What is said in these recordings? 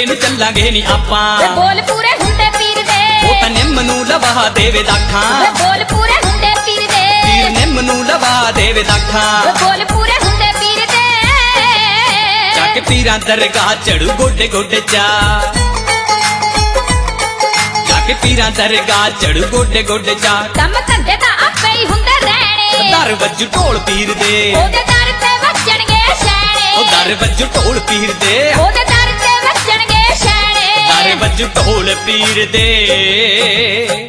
ਨੂੰ ਚੱਲਾਂਗੇ ਨੀ ਆਪਾਂ। ਵੇ ਬੋਲ ਪੂਰੇ ਹੁੰਦੇ ਪੀਰ ਦੇ, ਉਹ ਤਾਂ ਨਿੰਮ ਨੂੰ ਲਵਾ ਦੇਵੇ ਦਾਖਾਂ। ਵੇ ਬੋਲ ਪੂਰੇ ਹੁੰਦੇ ਪੀਰ ਦੇ, ਪੀਰ ਨਿੰਮ ਨੂੰ ਲਵਾ ਦੇਵੇ ਦਾਖਾਂ। ਵੇ ਬੋਲ ਪੂਰੇ ਹੁੰਦੇ ਪੀਰ ਦੇ। ਚੱਕ ਪੀਰਾਂ ਦਰਗਾਹ ਚੜੂ ਗੋਡੇ ਗੋਡੇ ਚਾ, ਚੱਕ ਪੀਰਾਂ ਦਰਗਾਹ ਚੜੂ ਗੋਡੇ ਗੋਡੇ ਚਾ। ਕੰਮ ਧੰਦੇ ਤਾਂ ਆਪੇ ਹੀ ਹੁੰਦੇ ਰਹਿਣੇ, ਦਰ ਵੱਜੂ ਢੋਲ ਪੀਰ ਦੇ, ਉਹਦੇ ਦਰ ਤੇ ਵੱਜਣਗੇ ਛੈਣੇ। ਉਹ ਦਰ ਵੱਜੂ ਢੋਲ ਪੀਰ ਦੇ, ਉਹਦੇ ਦਰ ਤੇ ਵੱਜਣਗੇ ਛੈਣੇ। ਦਰ ਵੱਜੂ ਢੋਲ ਪੀਰ ਦੇ।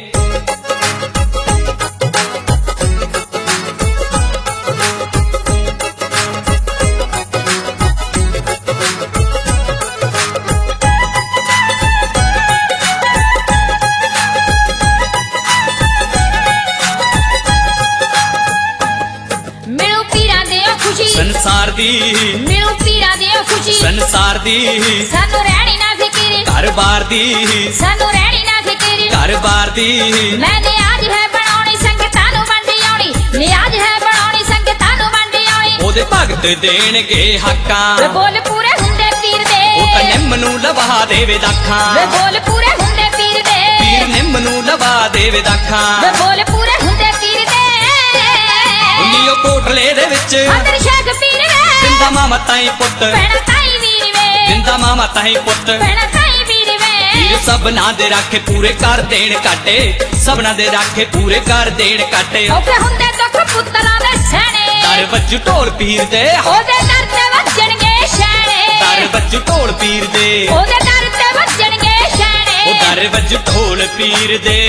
ਮਿਲੂ ਪੀਰਾਂ ਦੀ ਉਹ ਖੁਸ਼ੀ, ਸੰਸਾਰ ਦੀ ਮਿਲੂ ਪੀਰਾਂ ਦੀ ਉਹ ਖੁਸ਼ੀ। ਸੰਸਾਰ ਦੀ ਸਾਨੂੰ ਰਹਿਣੀ ਨਾ ਫਿਕਰੀ, ਘਰ-ਬਾਰ ਦੀ ਸਾਨੂੰ ਰਹਿਣੀ ਨਾ ਫਿਕਰੀ। ਘਰ-ਬਾਰ ਦੀ ਮੈਂ ਨਿਆਜ਼ ਹੈ ਬਣਾਉਣੀ ਸੰਗਤਾਂ ਨੂੰ ਵੰਡੀ ਆਉਣੀ, ਨਿਆਜ਼ ਹੈ ਬਣਾਉਣੀ ਸੰਗਤਾਂ ਨੂੰ ਵੰਡੀ ਆਉਣੀ। ਉਹਦੇ ਭਗਤ ਦੇਣਗੇ ਹੱਕਾਂ। ਵੇ ਬੋਲ ਪੂਰੇ ਹੁੰਦੇ ਪੀਰ ਦੇ, ਉਹ ਤਾਂ ਨਿੰਮ ਨੂੰ ਲਵਾ ਦੇਵੇ ਦਾਖਾਂ। ਵੇ ਬੋਲ ਪੂਰੇ ਹੁੰਦੇ ਪੀਰ ਦੇ, ਪੀਰ ਨਿੰਮ ਨੂੰ ਲਵਾ ਦੇਵੇ ਦਾਖਾਂ। ਵੇ ਬੋਲ ਪੂਰੇ ਹੁੰਦੇ ਪੀਰ ਦੇ। ਉਨੀਓ ਕੋਟਲੇ ਦੇ ਵਿੱਚ ਅੰਦਰ ਸ਼ੇਖ ਪੀਰ ਵੇ, ਜਿੰਦਾ ਮਾਮਾ ਤਾਈ ਪੁੱਤ, ਭੈਣਾਂ ਤਾਈ ਵੀਰ ਵੇ, ਜਿੰਦਾ ਮਾਮਾ ਤਾਈ ਪੁੱਤ। ਭੈਣਾਂ ਤਾਈ ਵੀਰ ਵੇ। ਪੀਰ ਸਭਨਾਂ ਦੇ ਰਾਖੇ ਪੂਰੇ ਕਰ ਦੇਣ ਕਾਟੇ, ਸਭਨਾਂ ਦੇ ਰਾਖੇ ਪੂਰੇ ਕਰ ਦੇਣ ਕਾਟੇ। ਔਖੇ ਹੁੰਦੇ ਦੁੱਖ ਪੁੱਤਰਾਂ ਦੇ ਸਹਿਣੇ, ਦਰ ਵੱਜੂ ਢੋਲ ਪੀਰ ਦੇ, ਉਹਦੇ ਦਰ ਤੇ ਵੱਜਣਗੇ ਛੈਣੇ। ਦਰ ਵੱਜੂ ਢੋਲ ਪੀਰ ਦੇ, ਉਹਦੇ ਦਰ ਤੇ ਵੱਜਣਗੇ ਛੈਣੇ। ਉਹ ਦਰ ਵੱਜੂ ਢੋਲ ਪੀਰ ਦੇ।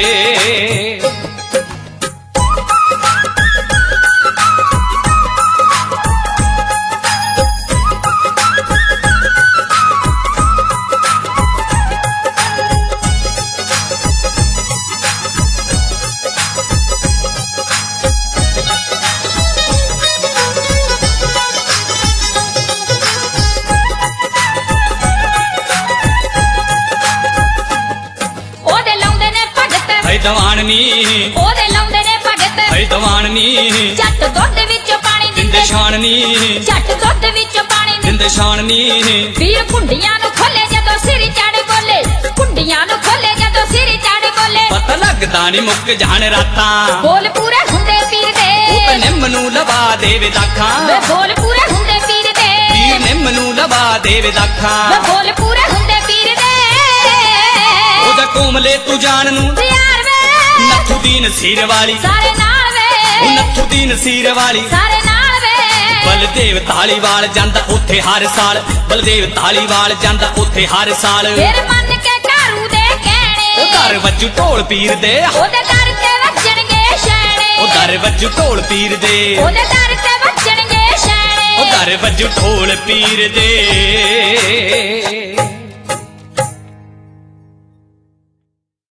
ਉਹਦੇ ਲਾਉਂਦੇ ਨੇ ਭਗਤ, ਹੈ ਦਵਾਨਨੀ, ਉਹਦੇ ਲਾਉਂਦੇ ਨੇ ਭਗਤ। ਹੈ ਦਵਾਨਨੀ, ਜੱਟ ਦੁੱਧ ਵਿੱਚੋਂ ਪਾਣੀ ਦਿੰਦੇ ਦਿੰਦੇ, ਛਾਣਨੀ, ਜੱਟ ਦੁੱਧ ਵਿੱਚੋਂ ਪਾਣੀ ਦਿੰਦੇ। ਦਿੰਦੇ ਛਾਣਨੀ। ਵੀਰ ਕੁੰਡੀਆਂ ਨੂੰ ਖੋਲੇ ਜਦੋਂ ਸਿਰ ਚੜ ਬੋਲੇ, ਕੁੰਡੀਆਂ ਨੂੰ ਖੋਲੇ ਜਦੋਂ ਸਿਰ ਚੜ ਬੋਲੇ। ਪਤਾ ਲੱਗਦਾ ਨੀ ਮੁੱਕ ਜਾਣ ਰਾਤਾਂ। ਬੋਲ ਪੂਰੇ ਹੁੰਦੇ ਪੀਰ ਦੇ, ਉਹ ਤਾਂ ਨਿੰਮ ਨੂੰ ਲਵਾ ਦੇਵੇ ਦਾਖਾਂ। ਵੇ ਬੋਲ ਪੂਰੇ ਹੁੰਦੇ ਪੀਰ ਦੇ, ਪੀਰ ਨਿੰਮ ਨੂੰ ਲਵਾ ਦੇਵੇ ਦਾਖਾਂ। ਵੇ ਬੋਲ ਪੂਰੇ ਹੁੰਦੇ ਪੀਰ ਦੇ। ਉਹਦਾ ਕੋਮਲੇ ਤੂੰ ਜਾਣ ਨੂੰ ਤਿਆਰ ਵੇ, ਨੱਥੂਦੀਨ ਸੀਰ ਵਾਲੀ, ਸਾਰੇ ਨਾਲ ਵੇ, ਉਹ ਨੱਥੂਦੀਨ ਸੀਰ ਵਾਲੀ। ਸਾਰੇ ਨਾਲ ਵੇ। ਬਲਦੇਵ ਧਾਲੀਵਾਲ ਜਾਂਦਾ ਉੱਥੇ ਹਰ ਸਾਲ, ਬਲਦੇਵ ਧਾਲੀਵਾਲ ਜਾਂਦਾ ਉੱਥੇ ਹਰ ਸਾਲ। ਫਿਰ ਮੰਨ ਕੇ ਘਰੂ ਦੇ ਕਹਿਣੇ, ਉਹ ਦਰ ਵੱਜੂ ਢੋਲ ਪੀਰ ਦੇ, ਉਹਦੇ ਦਰ ਤੇ ਵੱਜਣਗੇ ਛੈਣੇ। ਉਹ ਦਰ ਵੱਜੂ ਢੋਲ ਪੀਰ ਦੇ, ਉਹਦੇ ਦਰ ਤੇ ਵੱਜਣਗੇ ਛੈਣੇ। ਉਹ ਦਰ ਵੱਜੂ ਢੋਲ ਪੀਰ ਦੇ।